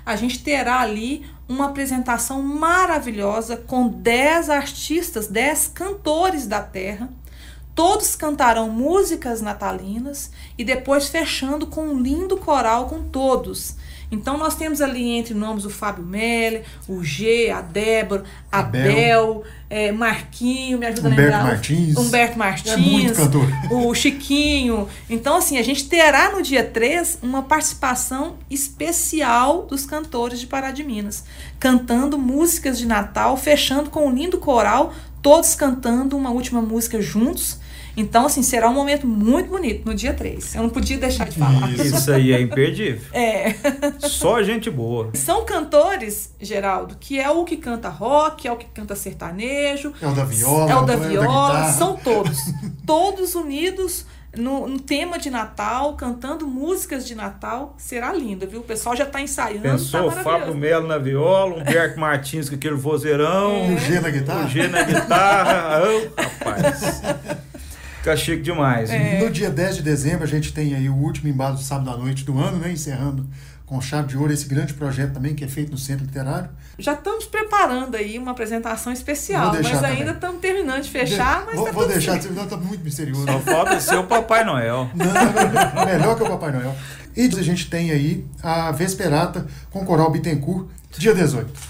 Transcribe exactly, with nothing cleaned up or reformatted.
a gente terá ali uma apresentação maravilhosa com dez artistas, dez cantores da terra. Todos cantarão músicas natalinas e depois fechando com um lindo coral com todos. Então nós temos ali entre nomes o Fábio Meller, o G, a Débora, a Abel, Bel, é, Marquinho, me ajuda Humberto a lembrar. Martins. Humberto Martins. É muito cantor. O Chiquinho. Então assim, a gente terá no dia três uma participação especial dos cantores de Pará de Minas, cantando músicas de Natal, fechando com um lindo coral, todos cantando uma última música juntos. Então, assim, será um momento muito bonito no dia três. Eu não podia deixar de falar. Isso, Isso aí é imperdível. É. Só gente boa. São cantores, Geraldo, que é o que canta rock, é o que canta sertanejo. É o da viola. É o da é viola. Da são todos. Todos unidos no, no tema de Natal, cantando músicas de Natal. Será lindo, viu? O pessoal já está ensaiando. Pensou tá Fábio Melo na viola, Humberto Martins com aquele vozeirão. O G na guitarra. O G na guitarra. Oh, rapaz. Fica chique demais. É. No dia dez de dezembro, a gente tem aí o último embalo de sábado à noite do ano, né? Encerrando com chave de ouro esse grande projeto também, que é feito no Centro Literário. Já estamos preparando aí uma apresentação especial, mas também. ainda estamos terminando de fechar, mas vou, tá vou tudo deixar, certo. está muito misterioso. Só falta ser o Papai Noel. Não, não, não, melhor que o Papai Noel. E a gente tem aí a Vesperata com Coral Bittencourt, dia dezoito.